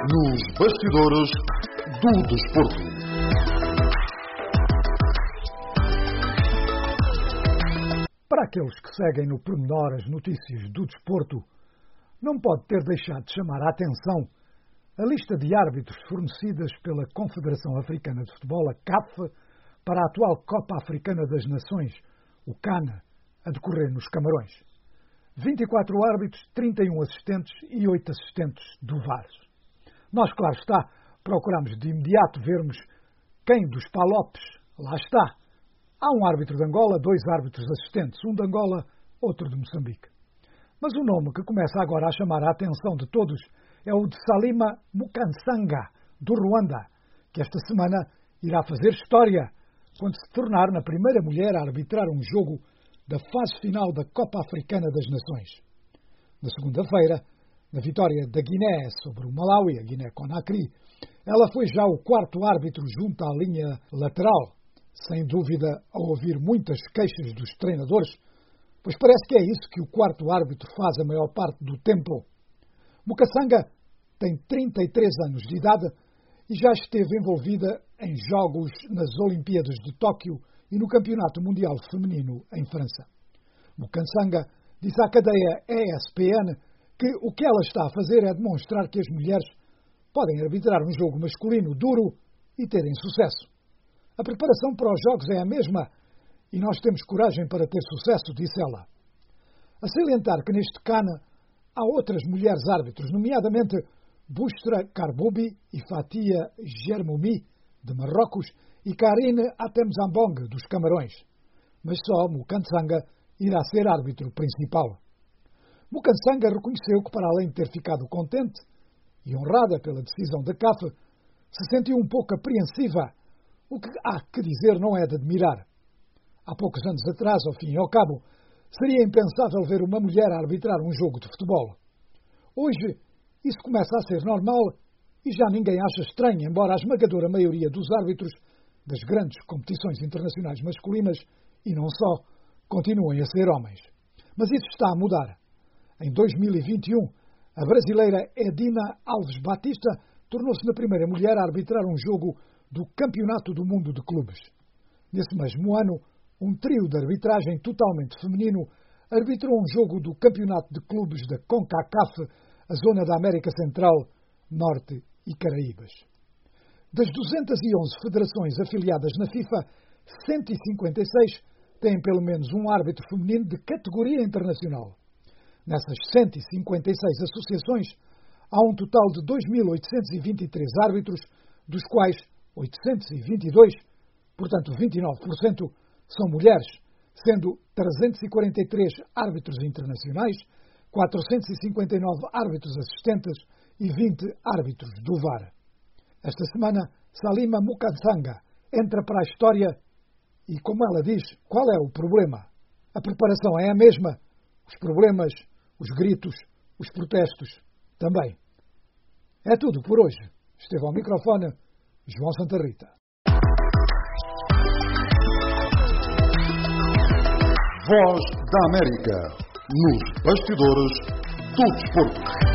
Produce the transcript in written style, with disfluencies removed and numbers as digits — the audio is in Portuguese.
Nos bastidores do desporto. Para aqueles que seguem no pormenor as notícias do desporto, não pode ter deixado de chamar a atenção a lista de árbitros fornecidas pela Confederação Africana de Futebol, a CAF, para a atual Copa Africana das Nações, o CAN, a decorrer nos Camarões. 24 árbitros, 31 assistentes e 8 assistentes do VAR. Nós, claro está, procuramos de imediato vermos quem dos palopes lá está. Há um árbitro de Angola, 2 árbitros assistentes, um de Angola, outro de Moçambique. Mas o nome que começa agora a chamar a atenção de todos é o de Salima Mukansanga, do Ruanda, que esta semana irá fazer história quando se tornar na primeira mulher a arbitrar um jogo da fase final da Copa Africana das Nações. Na segunda-feira, na vitória da Guiné sobre o Malawi, a Guiné-Conakry, ela foi já o 4º árbitro junto à linha lateral, sem dúvida a ouvir muitas queixas dos treinadores, pois parece que é isso que o 4º árbitro faz a maior parte do tempo. Mukansanga tem 33 anos de idade e já esteve envolvida em jogos nas Olimpíadas de Tóquio e no Campeonato Mundial Feminino em França. Mukansanga disse à cadeia ESPN que o que ela está a fazer é demonstrar que as mulheres podem arbitrar um jogo masculino duro e terem sucesso. A preparação para os jogos é a mesma e nós temos coragem para ter sucesso, disse ela. A salientar que neste CAN há outras mulheres árbitros, nomeadamente Boustra Karboubi e Fatia Germoumi, de Marrocos, e Karine Atemzambong, dos Camarões. Mas só Mukansanga irá ser árbitro principal. Mukansanga reconheceu que, para além de ter ficado contente e honrada pela decisão da CAF, se sentiu um pouco apreensiva, o que há que dizer não é de admirar. Há poucos anos atrás, ao fim e ao cabo, seria impensável ver uma mulher arbitrar um jogo de futebol. Hoje, isso começa a ser normal e já ninguém acha estranho, embora a esmagadora maioria dos árbitros das grandes competições internacionais masculinas, e não só, continuem a ser homens. Mas isso está a mudar. Em 2021, a brasileira Edina Alves Batista tornou-se a primeira mulher a arbitrar um jogo do Campeonato do Mundo de Clubes. Nesse mesmo ano, um trio de arbitragem totalmente feminino arbitrou um jogo do Campeonato de Clubes da CONCACAF, a zona da América Central, Norte e Caraíbas. Das 211 federações afiliadas na FIFA, 156 têm pelo menos um árbitro feminino de categoria internacional. Nessas 156 associações, há um total de 2.823 árbitros, dos quais 822, portanto 29%, são mulheres, sendo 343 árbitros internacionais, 459 árbitros assistentes e 20 árbitros do VAR. Esta semana, Salima Mukansanga entra para a história e, como ela diz, qual é o problema? A preparação é a mesma, os problemas, os gritos, os protestos também. É tudo por hoje. Esteve ao microfone João Santa Rita. Voz da América, nos bastidores do desporto.